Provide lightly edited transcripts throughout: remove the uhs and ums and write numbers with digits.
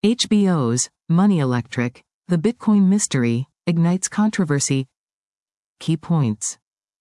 HBO's Money Electric, The Bitcoin Mystery, Ignites Controversy. Key points.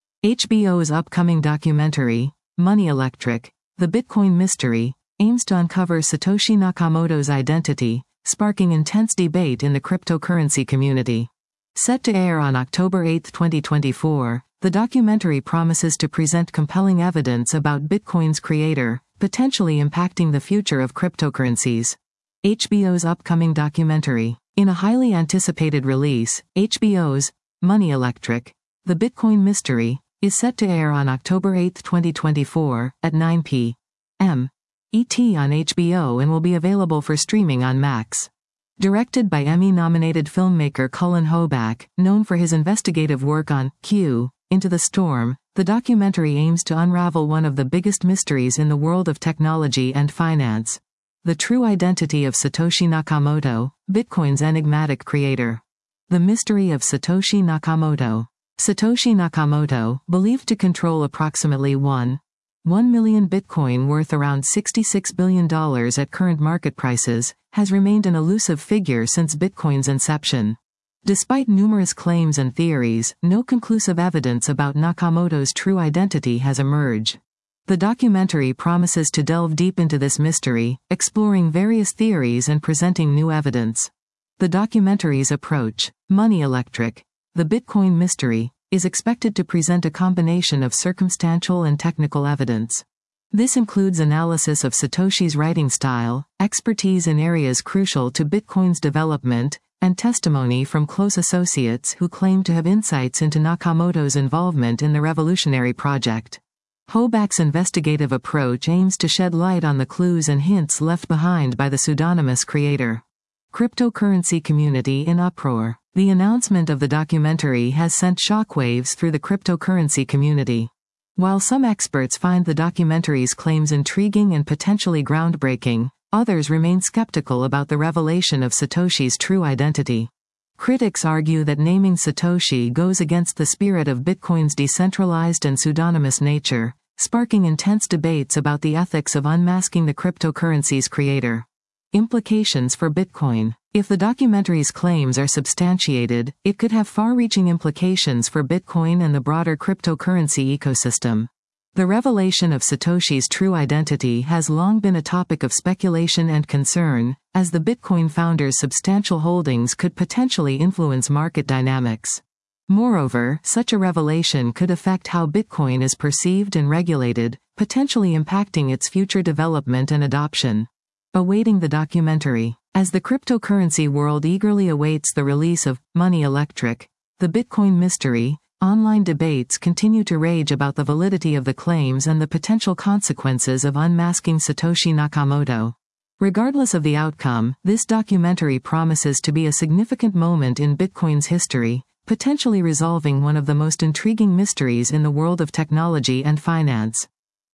HBO's upcoming documentary, Money Electric, The Bitcoin Mystery, aims to uncover Satoshi Nakamoto's identity, sparking intense debate in the cryptocurrency community. Set to air on October 8, 2024, the documentary promises to present compelling evidence about Bitcoin's creator, potentially impacting the future of cryptocurrencies. HBO's upcoming documentary. In a highly anticipated release, HBO's Money Electric, The Bitcoin Mystery, is set to air on October 8, 2024, at 9 p.m. ET on HBO and will be available for streaming on Max. Directed by Emmy-nominated filmmaker Cullen Hoback, known for his investigative work on Q, Into the Storm, the documentary aims to unravel one of the biggest mysteries in the world of technology and finance: the true identity of Satoshi Nakamoto, Bitcoin's enigmatic creator. The mystery of Satoshi Nakamoto. Satoshi Nakamoto, believed to control approximately 1 million Bitcoin worth around $66 billion at current market prices, has remained an elusive figure since Bitcoin's inception. Despite numerous claims and theories, no conclusive evidence about Nakamoto's true identity has emerged. The documentary promises to delve deep into this mystery, exploring various theories and presenting new evidence. The documentary's approach, Money Electric, The Bitcoin Mystery, is expected to present a combination of circumstantial and technical evidence. This includes analysis of Satoshi's writing style, expertise in areas crucial to Bitcoin's development, and testimony from close associates who claim to have insights into Nakamoto's involvement in the revolutionary project. Hoback's investigative approach aims to shed light on the clues and hints left behind by the pseudonymous creator. Cryptocurrency community in uproar. The announcement of the documentary has sent shockwaves through the cryptocurrency community. While some experts find the documentary's claims intriguing and potentially groundbreaking, others remain skeptical about the revelation of Satoshi's true identity. Critics argue that naming Satoshi goes against the spirit of Bitcoin's decentralized and pseudonymous nature, sparking intense debates about the ethics of unmasking the cryptocurrency's creator. Implications for Bitcoin. If the documentary's claims are substantiated, it could have far-reaching implications for Bitcoin and the broader cryptocurrency ecosystem. The revelation of Satoshi's true identity has long been a topic of speculation and concern, as the Bitcoin founder's substantial holdings could potentially influence market dynamics. Moreover, such a revelation could affect how Bitcoin is perceived and regulated, potentially impacting its future development and adoption. Awaiting the documentary. As the cryptocurrency world eagerly awaits the release of Money Electric, The Bitcoin Mystery, online debates continue to rage about the validity of the claims and the potential consequences of unmasking Satoshi Nakamoto. Regardless of the outcome, this documentary promises to be a significant moment in Bitcoin's history, potentially resolving one of the most intriguing mysteries in the world of technology and finance.